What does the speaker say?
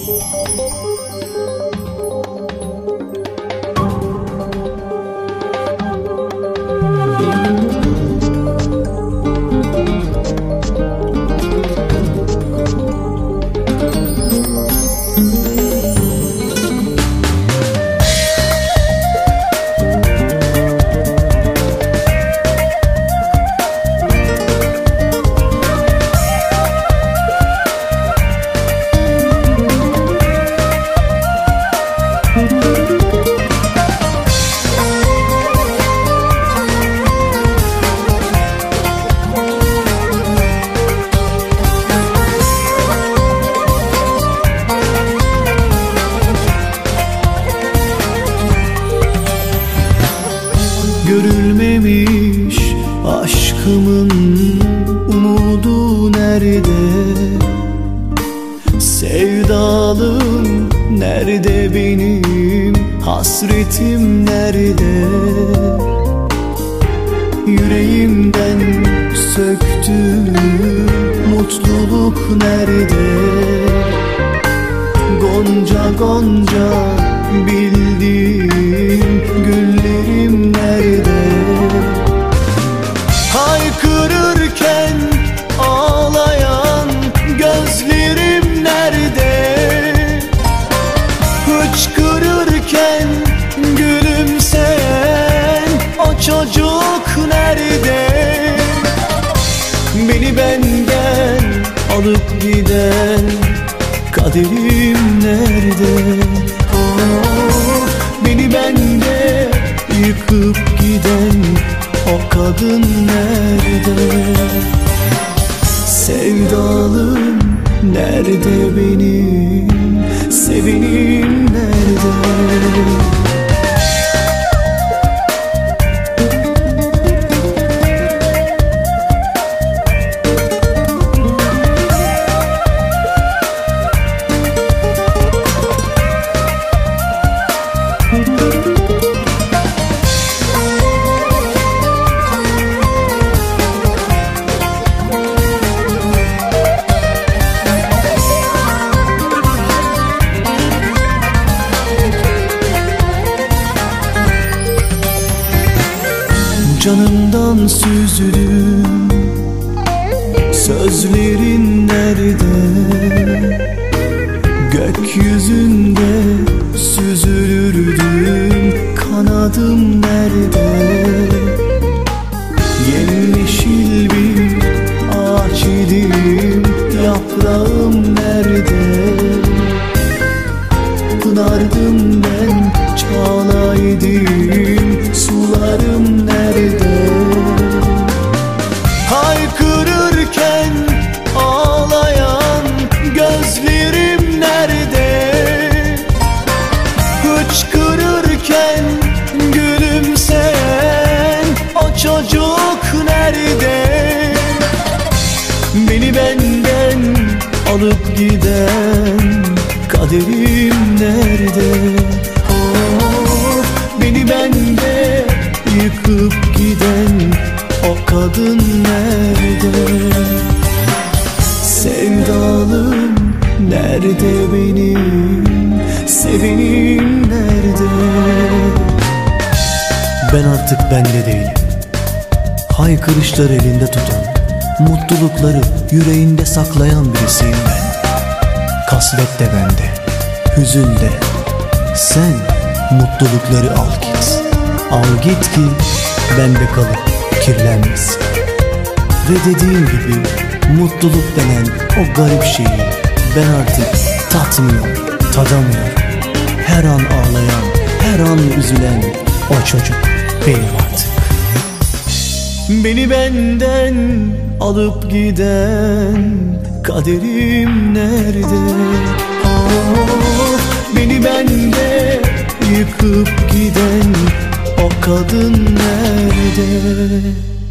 Görülmemiş aşkımın umudu nerede? Sevdalım nerede benim? Hasretim nerede? Yüreğimden söktüğüm mutluluk nerede? Gonca gonca bildiğim güllerim nerede? Haykırırken ağlayan gözlerim nerede? Hıçkırırken gülümseyen o çocuk nerede? Beni benden alıp giden kaderim nerede? Oh, beni bende yıkıp giden o kadın nerede? Sevdalım nerede benim? Sevenim nerede? Canımdan süzülüm sözlerin nerede? Gökyüzünde süzülürdüm kanadım nerede? Yemyeşil bir ağaç idim, yaprağım nerede? Pınardım ben, çağlaydım, sularım nerede? Haykırırken ağlayan gözlerim nerede? Hıçkırırken gülümseyen o çocuk nerede? Beni benden alıp giden kaderim nerede? Oh, beni bende yıkıp giden o kadın nerede? Sevdalım nerede benim? Sevenim nerede? Ben artık bende değilim. Haykırışları elinde tutan, mutlulukları yüreğinde saklayan birisiyim ben. Kasvet de bende, hüzün de. Sen mutlulukları al git. Al git ki bende kalıp kirlenmesin. Ve dediğim gibi mutluluk denen o garip şeyi ben artık tatmıyorum, tadamıyorum. Her an ağlayan, her an üzülen o çocuk benim artık. Beni benden alıp giden kaderim nerede? Oh, beni bende yıkıp giden o kadın nerede?